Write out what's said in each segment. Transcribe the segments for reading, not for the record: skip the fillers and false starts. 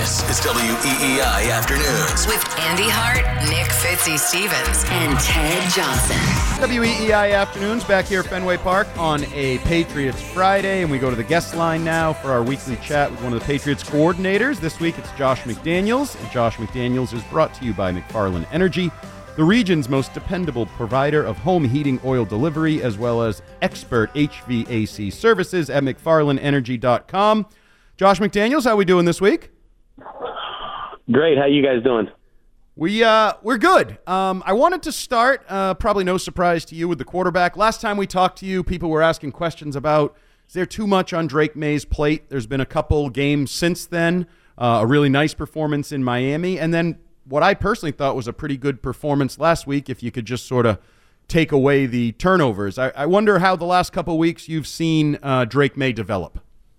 This is WEEI Afternoons with Andy Hart, Nick Fitzy-Stevens, and Ted Johnson. WEEI Afternoons back here at Fenway Park on a Patriots Friday, and we go to the guest line now for our weekly chat with one of the Patriots coordinators. This week it's Josh McDaniels, and Josh McDaniels is brought to you by McFarland Energy, the region's most dependable provider of home heating oil delivery, as well as expert HVAC services at McFarlandEnergy.com. Josh McDaniels, how we doing this week? Great. How you guys doing? We're good. I wanted to start, probably no surprise to you, with the quarterback. Last time we talked to you, people were asking questions about, is there too much on Drake May's plate? There's been a couple games since then, a really nice performance in Miami, and then what I personally thought was a pretty good performance last week, if you could just sort of take away the turnovers. I wonder how the last couple weeks you've seen Drake May develop.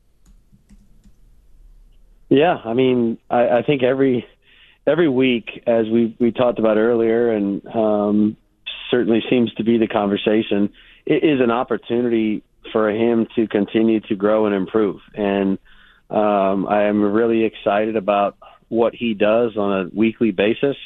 Yeah, I mean, I think every week, as we talked about earlier, and certainly seems to be the conversation, it is an opportunity for him to continue to grow and improve. And I am really excited about what he does on a weekly basis.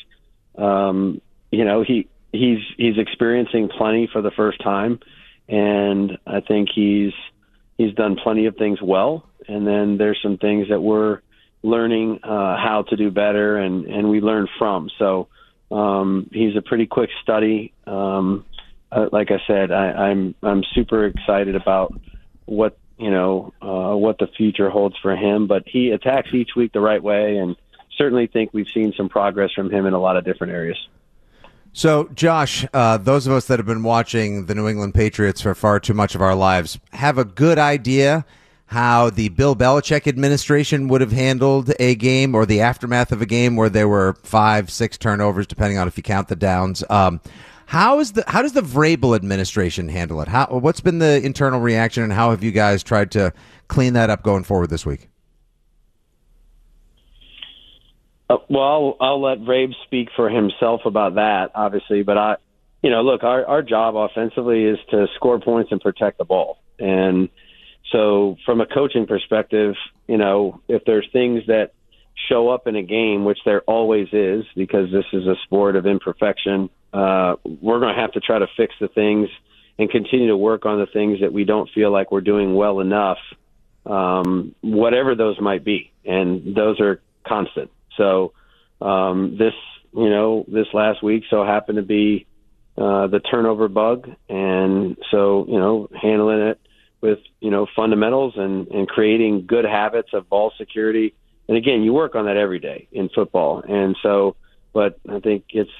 He's experiencing plenty for the first time, and I think he's done plenty of things well. And then there's some things that we're learning how to do better, and we learn from. So he's a pretty quick study. Like I said, I'm super excited about what the future holds for him. But he attacks each week the right way, and certainly think we've seen some progress from him in a lot of different areas. So, Josh, those of us that have been watching the New England Patriots for far too much of our lives have a good idea how the Bill Belichick administration would have handled a game or the aftermath of a game where there were 5-6 turnovers, depending on if you count the downs. How does the Vrabel administration handle it? What's been the internal reaction, and how have you guys tried to clean that up going forward this week? Well, I'll let Vrabel speak for himself about that, obviously. But look, our job offensively is to score points and protect the ball. And so from a coaching perspective, if there's things that show up in a game, which there always is, because this is a sport of imperfection, we're going to have to try to fix the things and continue to work on the things that we don't feel like we're doing well enough, whatever those might be. And those are constant. So this last week so happened to be the turnover bug. And so, handling it with, fundamentals and creating good habits of ball security. And again, you work on that every day in football. And so, but I think it's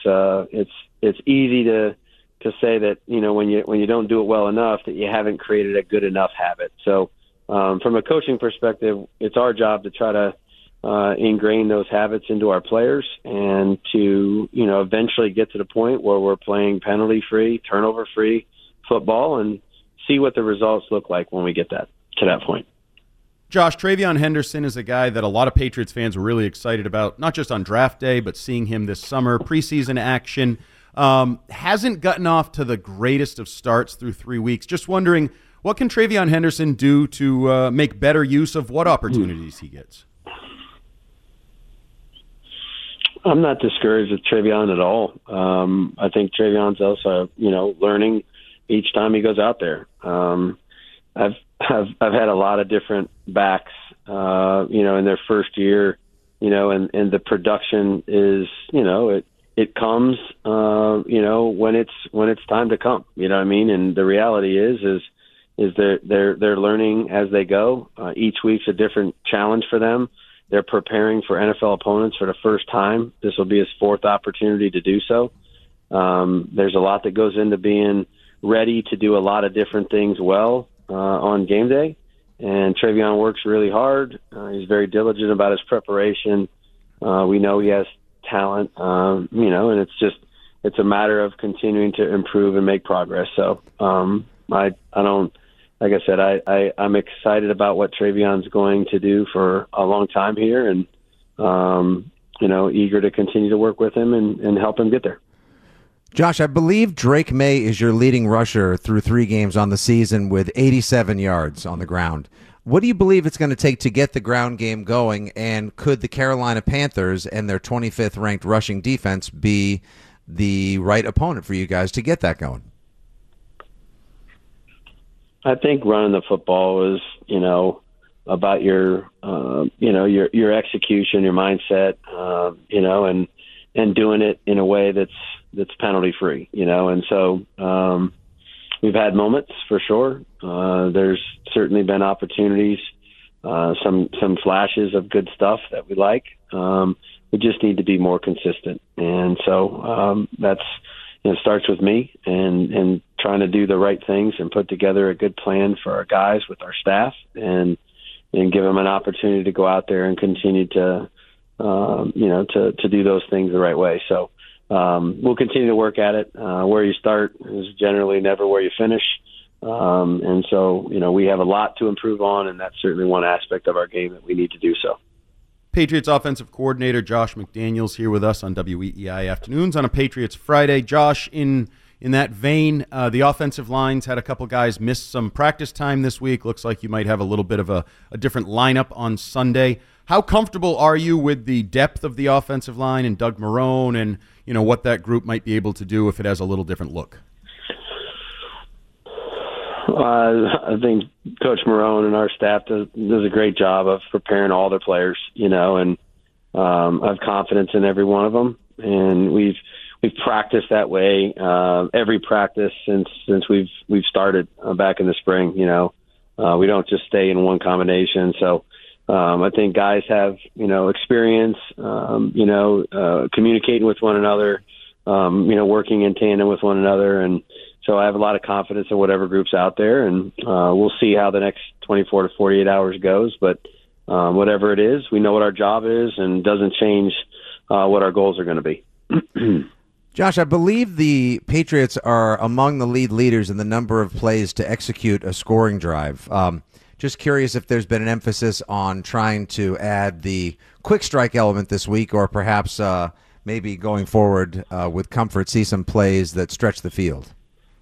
easy to say that, when you don't do it well enough, that you haven't created a good enough habit. So from a coaching perspective, it's our job to try to ingrain those habits into our players and to, eventually get to the point where we're playing penalty-free, turnover-free football and see what the results look like when we get to that point. Josh, TreVeyon Henderson is a guy that a lot of Patriots fans were really excited about, not just on draft day, but seeing him this summer, preseason action. Hasn't gotten off to the greatest of starts through 3 weeks. Just wondering, what can TreVeyon Henderson do to make better use of what opportunities he gets? I'm not discouraged with TreVeyon at all. I think TreVeyon's also, learning each time he goes out there. I've had a lot of different backs, in their first year, and the production is, it comes, when it's time to come. You know what I mean? And the reality is they're learning as they go. Each week's a different challenge for them. They're preparing for NFL opponents for the first time. This will be his fourth opportunity to do so. There's a lot that goes into being ready to do a lot of different things well on game day. And TreVeyon works really hard. He's very diligent about his preparation. We know he has talent, and it's a matter of continuing to improve and make progress. So I don't. Like I said, I'm excited about what TreVeyon's going to do for a long time here, and eager to continue to work with him and help him get there. Josh, I believe Drake May is your leading rusher through 3 games on the season with 87 yards on the ground. What do you believe it's going to take to get the ground game going, and could the Carolina Panthers and their 25th ranked rushing defense be the right opponent for you guys to get that going? I think running the football is, about your execution, your mindset, and doing it in a way that's penalty free, and so we've had moments for sure. There's certainly been opportunities, some flashes of good stuff that we like. We just need to be more consistent, and so that's starts with me and trying to do the right things and put together a good plan for our guys with our staff and give them an opportunity to go out there and continue to do those things the right way. So we'll continue to work at it. Where you start is generally never where you finish. And so, we have a lot to improve on, and that's certainly one aspect of our game that we need to do so. Patriots offensive coordinator Josh McDaniels here with us on WEEI Afternoons on a Patriots Friday. Josh, in that vein, the offensive lines had a couple guys miss some practice time this week. Looks like you might have a little bit of a different lineup on Sunday. How comfortable are you with the depth of the offensive line and Doug Marrone and, what that group might be able to do if it has a little different look? I think Coach Marrone and our staff does a great job of preparing all their players, and I have confidence in every one of them. And we've practiced that way every practice since we've started back in the spring. We don't just stay in one combination. So I think guys have experience, communicating with one another, working in tandem with one another, and so I have a lot of confidence in whatever group's out there, and we'll see how the next 24 to 48 hours goes. But whatever it is, we know what our job is, and doesn't change what our goals are going to be. Josh, I believe the Patriots are among the lead leaders in the number of plays to execute a scoring drive. Just curious if there's been an emphasis on trying to add the quick strike element this week, or perhaps maybe going forward with comfort, see some plays that stretch the field.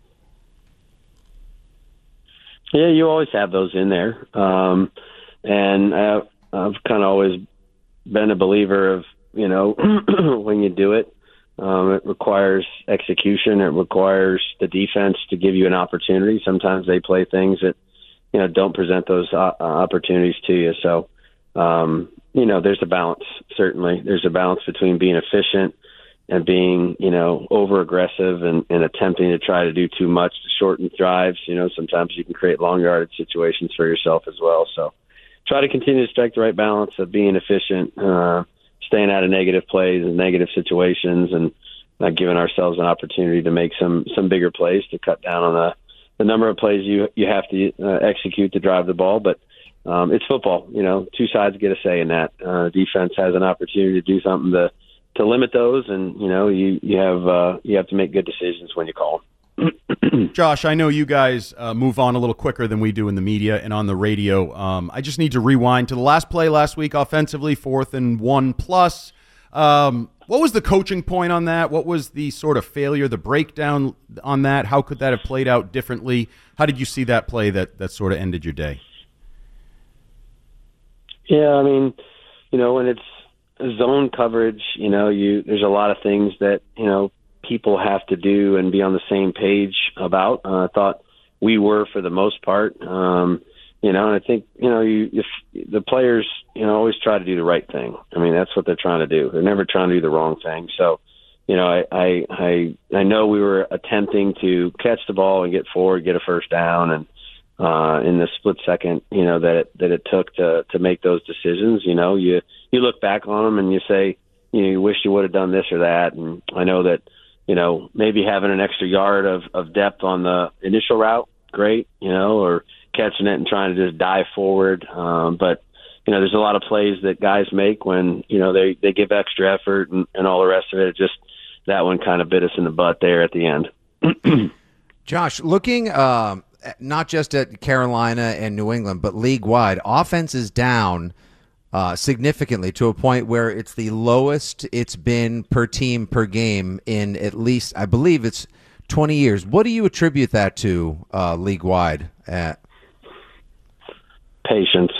Yeah, you always have those in there. And I've kind of always been a believer of, when you do it, it requires execution. It requires the defense to give you an opportunity. Sometimes they play things that, don't present those opportunities to you. So, there's a balance, certainly. There's a balance between being efficient and being, over aggressive and attempting to try to do too much to shorten drives. Sometimes you can create long yardage situations for yourself as well. So try to continue to strike the right balance of being efficient, staying out of negative plays and negative situations, and not giving ourselves an opportunity to make some bigger plays to cut down on the number of plays you have to execute to drive the ball. But it's football. Two sides get a say in that. Defense has an opportunity to do something to limit those, and you have to make good decisions when you call them. Josh, I know you guys move on a little quicker than we do in the media and on the radio. I just need to rewind to the last play last week offensively, 4th and 1+. What was the coaching point on that? What was the sort of failure, the breakdown on that? How could that have played out differently? How did you see that play that sort of ended your day? Yeah, I mean, when it's zone coverage, there's a lot of things that, people have to do and be on the same page about. I thought we were for the most part, and I think, if the players, always try to do the right thing. I mean, that's what they're trying to do. They're never trying to do the wrong thing. So, I know we were attempting to catch the ball and get forward, get a first down, and in the split second, that it took to make those decisions, you look back on them and you say, you wish you would have done this or that. And I know that, maybe having an extra yard of depth on the initial route, great, or catching it and trying to just dive forward. But, there's a lot of plays that guys make when, they give extra effort and all the rest of it. Just that one kind of bit us in the butt there at the end. Josh, looking not just at Carolina and New England, but league-wide, offense is down significantly to a point where it's the lowest it's been per team per game in at least, I believe it's 20 years. What do you attribute that to league-wide? Patience.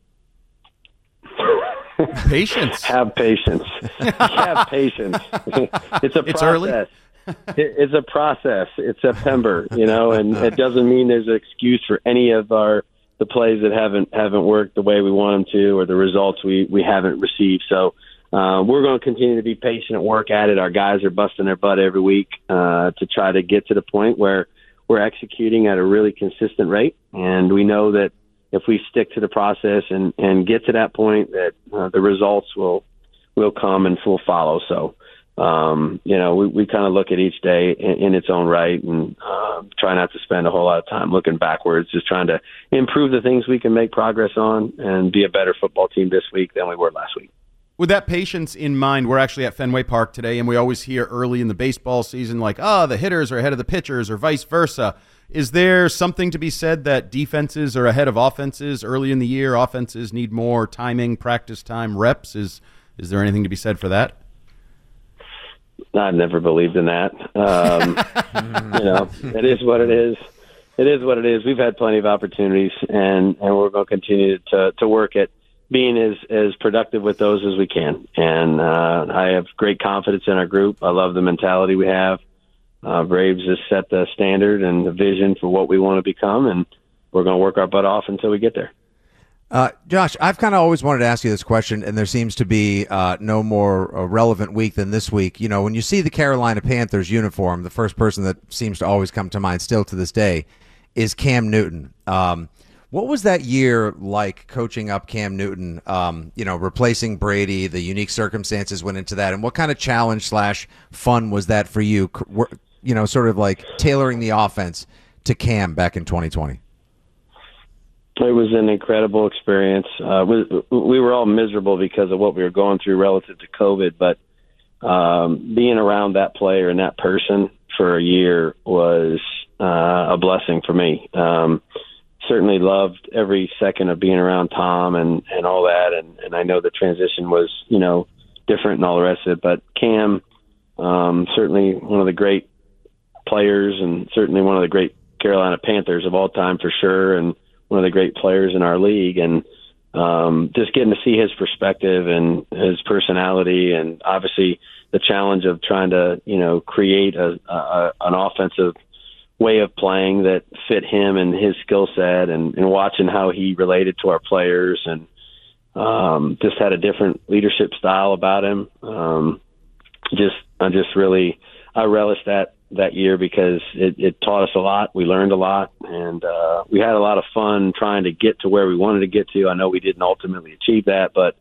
Patience. Have patience. Have patience. It's a process. It's early. It's a process. It's September, and it doesn't mean there's an excuse for any of the plays that haven't worked the way we want them to, or the results we haven't received. So we're going to continue to be patient and work at it. Our guys are busting their butt every week to try to get to the point where we're executing at a really consistent rate, and we know that if we stick to the process and get to that point, that the results will come and will follow. So, we kind of look at each day in its own right, and try not to spend a whole lot of time looking backwards, just trying to improve the things we can make progress on and be a better football team this week than we were last week. With that patience in mind, we're actually at Fenway Park today, and we always hear early in the baseball season like, the hitters are ahead of the pitchers or vice versa. Is there something to be said that defenses are ahead of offenses early in the year? Offenses need more timing, practice time, reps. Is there anything to be said for that? I've never believed in that. It is what it is. It is what it is. We've had plenty of opportunities, and we're going to continue to work at being as productive with those as we can. And I have great confidence in our group. I love the mentality we have. Braves has set the standard and the vision for what we want to become, and we're going to work our butt off until we get there. Josh, I've kind of always wanted to ask you this question, and there seems to be no more relevant week than this week. When you see the Carolina Panthers uniform, the first person that seems to always come to mind still to this day is Cam Newton. What was that year like coaching up Cam Newton, replacing Brady? The unique circumstances went into that. And what kind of challenge / fun was that for you, sort of like tailoring the offense to Cam back in 2020? It was an incredible experience. We were all miserable because of what we were going through relative to COVID, but being around that player and that person for a year was a blessing for me. Certainly loved every second of being around Tom and all that, and I know the transition was, different and all the rest of it, but Cam, certainly one of the great players and certainly one of the great Carolina Panthers of all time for sure, and one of the great players in our league, and just getting to see his perspective and his personality, and obviously the challenge of trying to, create an offensive way of playing that fit him and his skill set, and watching how he related to our players, and just had a different leadership style about him. I relished that year because it taught us a lot. We learned a lot, and we had a lot of fun trying to get to where we wanted to get to. I know we didn't ultimately achieve that, but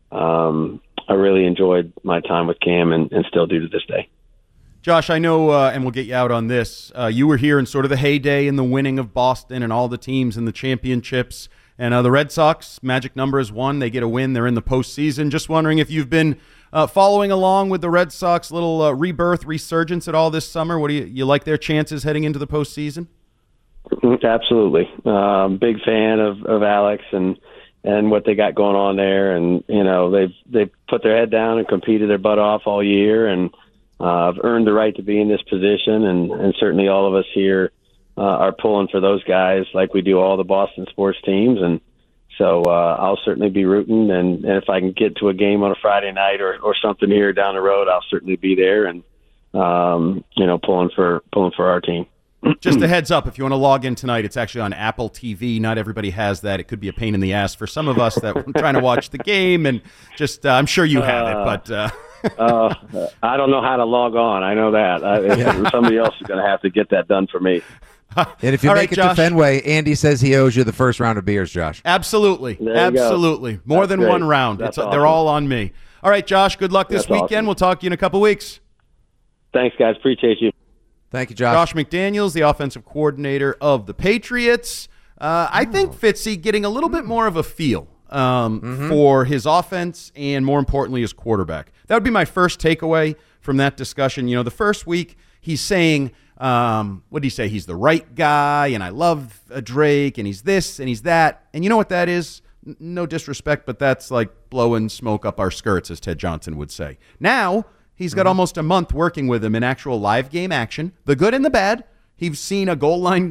I really enjoyed my time with Cam and still do to this day. Josh, I know, and we'll get you out on this, you were here in sort of the heyday in the winning of Boston and all the teams in the championships. And the Red Sox, magic number is 1. They get a win. They're in the postseason. Just wondering if you've been following along with the Red Sox little rebirth, resurgence at all this summer. What do you like their chances heading into the postseason? Absolutely. Big fan of Alex and what they got going on there. And, they've put their head down and competed their butt off all year, and I've earned the right to be in this position, and certainly all of us here are pulling for those guys like we do all the Boston sports teams. And so I'll certainly be rooting, and if I can get to a game on a Friday night or something here down the road, I'll certainly be there and pulling for our team. Just a heads up, if you want to log in tonight, it's actually on Apple TV. Not everybody has that. It could be a pain in the ass for some of us that are trying to watch the game, and just I'm sure you have it, but I don't know how to log on. I know that. Somebody else is going to have to get that done for me. And if you make it to Fenway, Andy says he owes you the first round of beers, Josh. Absolutely. Absolutely. More That's than great. one round. Awesome. They're all on me. All right, Josh, good luck this weekend. Awesome. We'll talk to you in a couple weeks. Thanks, guys. Appreciate you. Thank you, Josh. Josh McDaniels, the offensive coordinator of the Patriots. I think Fitzy getting a little bit more of a feel for his offense and, more importantly, his quarterback. That would be my first takeaway from that discussion. The first week he's saying, what did he say? He's the right guy, and I love Drake, and he's this, and he's that. And you know what that is? No disrespect, but that's like blowing smoke up our skirts, as Ted Johnson would say. Now he's got almost a month working with him in actual live game action, the good and the bad. He's seen a goal line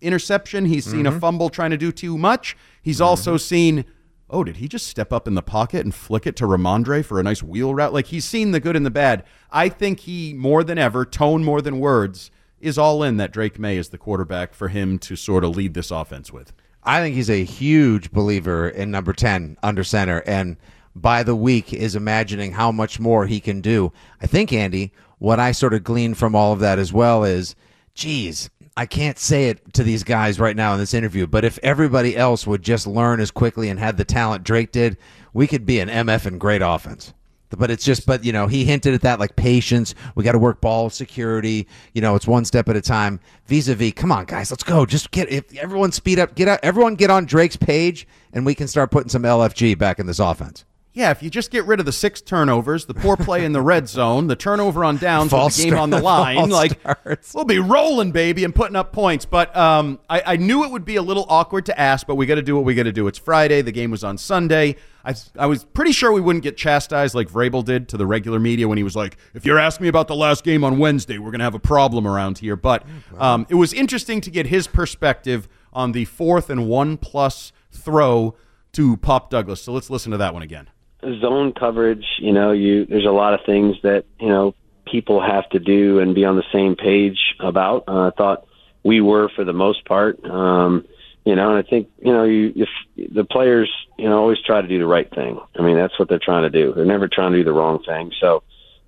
interception. He's seen a fumble trying to do too much. He's also seen, oh, did he just step up in the pocket and flick it to Ramondre for a nice wheel route? Like, he's seen the good and the bad. I think he, more than ever, tone more than words, is all in that Drake May is the quarterback for him to sort of lead this offense with. I think he's a huge believer in number 10 under center, and by the week is imagining how much more he can do. I think, Andy, what I sort of gleaned from all of that as well is, geez, I can't say it to these guys right now in this interview, but if everybody else would just learn as quickly and had the talent Drake did, we could be an MF and great offense. But it's just, he hinted at that, like patience. We got to work ball security. It's one step at a time. Vis-a-vis, come on, guys, let's go. Just everyone speed up, everyone get on Drake's page, and we can start putting some LFG back in this offense. Yeah, if you just get rid of the 6 turnovers, the poor play in the red zone, the turnover on downs with the game on the line, we'll be rolling, baby, and putting up points. But I knew it would be a little awkward to ask, but we got to do what we got to do. It's Friday. The game was on Sunday. I was pretty sure we wouldn't get chastised like Vrabel did to the regular media when he was like, if you're asking me about the last game on Wednesday, we're going to have a problem around here. But it was interesting to get his perspective on the 4th and 1+ throw to Pop Douglas. So let's listen to that one again. Zone coverage, there's a lot of things that, people have to do and be on the same page about. I thought we were for the most part, and I think, if the players, always try to do the right thing. I mean, that's what they're trying to do. They're never trying to do the wrong thing. So,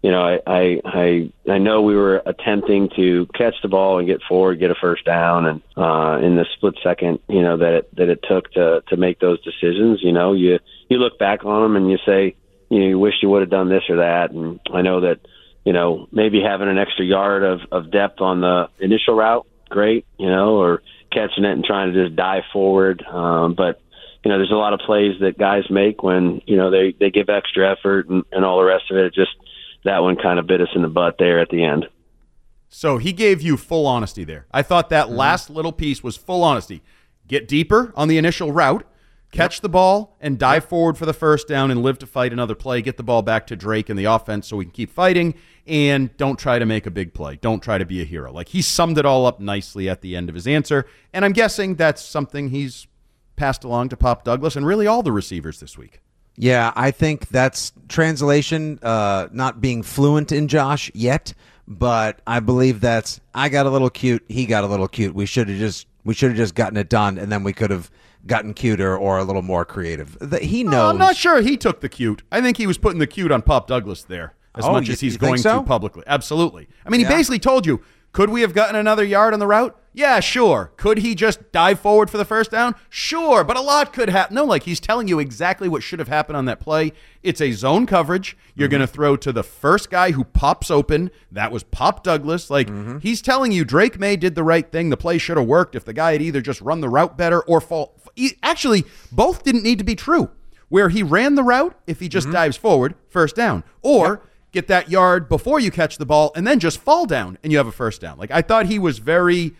I know we were attempting to catch the ball and get forward, get a first down, and in the split second, that it took to make those decisions, you look back on them and you say, you wish you would have done this or that. And I know that, maybe having an extra yard of depth on the initial route, great, or catching it and trying to just dive forward. But, there's a lot of plays that guys make when, they give extra effort and all the rest of it. Just that one kind of bit us in the butt there at the end. So he gave you full honesty there. I thought that last little piece was full honesty. Get deeper on the initial route, catch the ball, and dive forward for the first down and live to fight another play. Get the ball back to Drake and the offense so we can keep fighting, and don't try to make a big play. Don't try to be a hero. Like, he summed it all up nicely at the end of his answer, and I'm guessing that's something he's passed along to Pop Douglas and really all the receivers this week. Yeah, I think that's translation, not being fluent in Josh yet, but I believe that's, I got a little cute, he got a little cute. We should have just gotten it done, and then we could have gotten cuter or a little more creative. He knows. I'm not sure he took the cute. I think he was putting the cute on Pop Douglas there as much as he's going to publicly. Absolutely. I mean, he basically told you, could we have gotten another yard on the route? Yeah, sure. Could he just dive forward for the first down? Sure, but a lot could happen. No, like, he's telling you exactly what should have happened on that play. It's a zone coverage. You're going to throw to the first guy who pops open. That was Pop Douglas. Like, he's telling you Drake May did the right thing. The play should have worked if the guy had either just run the route better or fall. Actually, both didn't need to be true. Where he ran the route, if he just dives forward, first down. Or get that yard before you catch the ball and then just fall down and you have a first down. Like, I thought he was very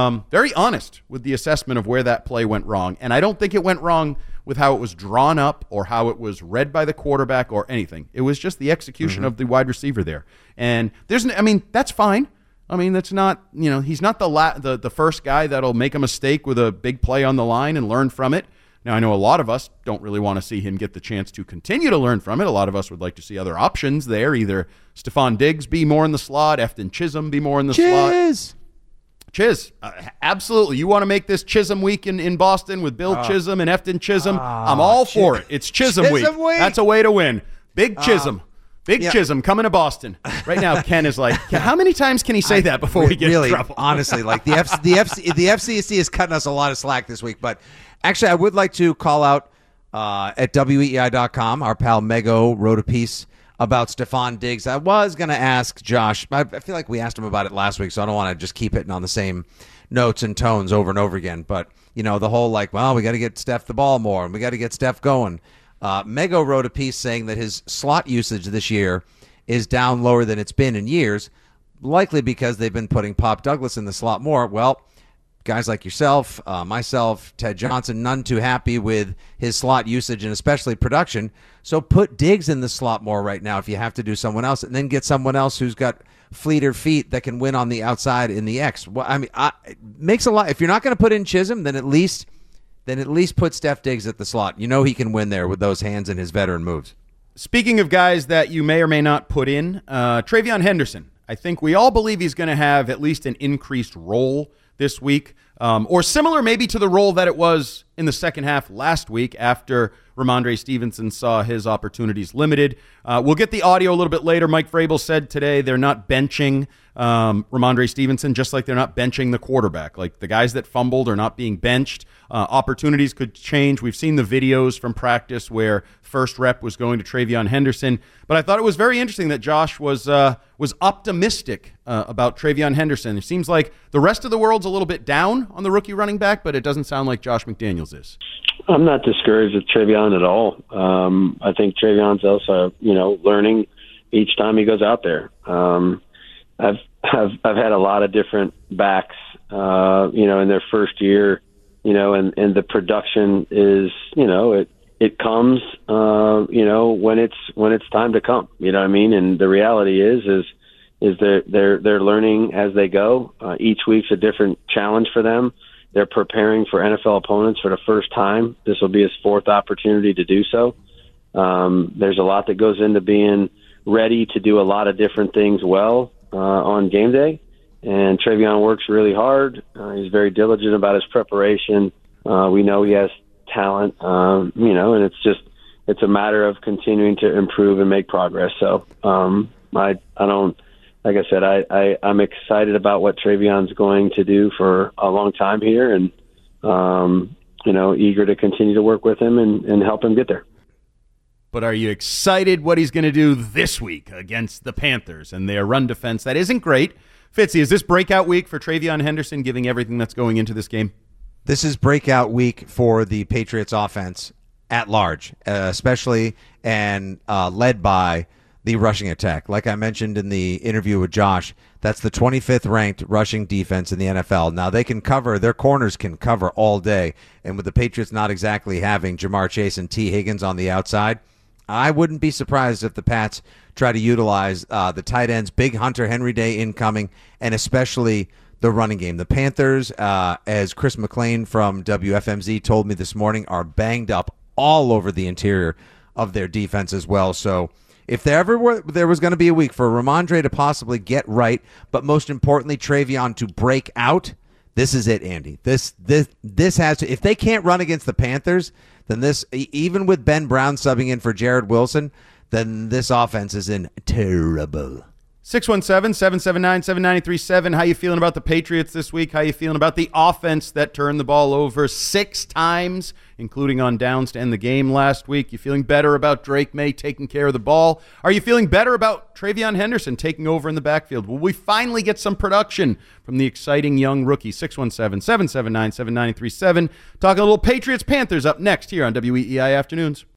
honest with the assessment of where that play went wrong. And I don't think it went wrong with how it was drawn up or how it was read by the quarterback or anything. It was just the execution of the wide receiver there. And that's fine. I mean, that's not, he's not the first guy that'll make a mistake with a big play on the line and learn from it. Now, I know a lot of us don't really want to see him get the chance to continue to learn from it. A lot of us would like to see other options there. Either Stephon Diggs be more in the slot, Efton Chisholm be more in the slot. Chiz, absolutely. You want to make this Chisholm week in Boston with Bill Chisholm and Efton Chisholm? I'm all for it. It's Chisholm week. That's a way to win. Big Chisholm. Chisholm coming to Boston. Right now, Ken is like, how many times can he say that before we get in trouble? Honestly, like the FCC is cutting us a lot of slack this week. But actually, I would like to call out at WEEI.com, our pal Mego wrote a piece about Stephon Diggs. I was going to ask Josh. I feel like we asked him about it last week, so I don't want to just keep hitting on the same notes and tones over and over again. But, the whole we got to get Steph the ball more, and we got to get Steph going. Mego wrote a piece saying that his slot usage this year is down lower than it's been in years, likely because they've been putting Pop Douglas in the slot more. Well, guys like yourself, myself, Ted Johnson, none too happy with his slot usage and especially production. So put Diggs in the slot more right now if you have to do someone else, and then get someone else who's got fleeter feet that can win on the outside in the X. Well, I mean, it makes a lot. If you're not going to put in Chisholm, then at least put Steph Diggs at the slot. You know he can win there with those hands and his veteran moves. Speaking of guys that you may or may not put in, TreVeyon Henderson. I think we all believe he's going to have at least an increased role this week, or similar maybe to the role that it was in the second half last week after Ramondre Stevenson saw his opportunities limited. We'll get the audio a little bit later. Mike Vrabel said today they're not benching Ramondre Stevenson, just like they're not benching the quarterback. Like the guys that fumbled are not being benched. Opportunities could change. We've seen the videos from practice where first rep was going to TreVeyon Henderson. But I thought it was very interesting that Josh was optimistic about TreVeyon Henderson. It seems like the rest of the world's a little bit down on the rookie running back, but it doesn't sound like Josh McDaniels is. I'm not discouraged with TreVeyon at all. I think TreVeyon's also, learning each time he goes out there. I've had a lot of different backs, in their first year, and the production is, it comes, when it's time to come. You know what I mean? And the reality is they're learning as they go. Each week's a different challenge for them. They're preparing for NFL opponents for the first time. This will be his fourth opportunity to do so. There's a lot that goes into being ready to do a lot of different things well on game day. And TreVeyon works really hard. He's very diligent about his preparation. We know he has talent, and it's a matter of continuing to improve and make progress. So I don't. Like I said, I'm excited about what TreVeyon's going to do for a long time here, and eager to continue to work with him and help him get there. But are you excited what he's going to do this week against the Panthers and their run defense? That isn't great. Fitzy, is this breakout week for TreVeyon Henderson, giving everything that's going into this game? This is breakout week for the Patriots offense at large, especially and led by the rushing attack. Like I mentioned in the interview with Josh, that's the 25th ranked rushing defense in the NFL. Now they can cover, their corners can cover all day. And with the Patriots not exactly having Jamar Chase and T. Higgins on the outside, I wouldn't be surprised if the Pats try to utilize the tight ends, big Hunter Henry Day incoming, and especially the running game. The Panthers, as Chris McLean from WFMZ told me this morning, are banged up all over the interior of their defense as well. So if there was going to be a week for Ramondre to possibly get right, but most importantly, TreVeyon to break out, this is it, Andy. This has to. If they can't run against the Panthers, then this, even with Ben Brown subbing in for Jared Wilson, then this offense is in terrible. 617-779-7937. How you feeling about the Patriots this week? How you feeling about the offense that turned the ball over 6 times, including on downs to end the game last week? You feeling better about Drake May taking care of the ball? Are you feeling better about TreVeyon Henderson taking over in the backfield? Will we finally get some production from the exciting young rookie? 617-779-7937. Talking a little Patriots-Panthers up next here on WEEI Afternoons.